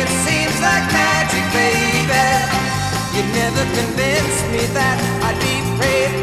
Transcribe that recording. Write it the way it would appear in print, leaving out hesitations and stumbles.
it seems like magic, baby. You never convinced me that I'd be brave.